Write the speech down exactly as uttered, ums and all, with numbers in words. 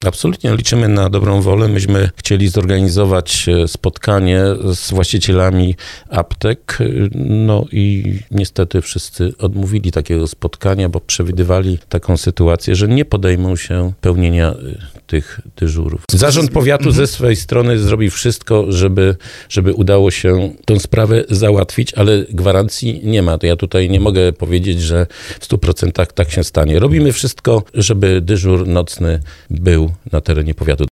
Absolutnie liczymy na dobrą wolę. Myśmy chcieli zorganizować spotkanie z właścicielami aptek, no i niestety wszyscy odmówili takiego spotkania, bo przewidywali taką sytuację, że nie podejmą się pełnienia tych dyżurów. Zarząd powiatu ze swojej strony zrobi wszystko, żeby, żeby udało się tę sprawę załatwić, ale gwarancji nie ma. To ja tutaj nie mogę powiedzieć, że w stu procentach tak się stanie. Robimy wszystko, żeby dyżur nocny był na terenie powiatu.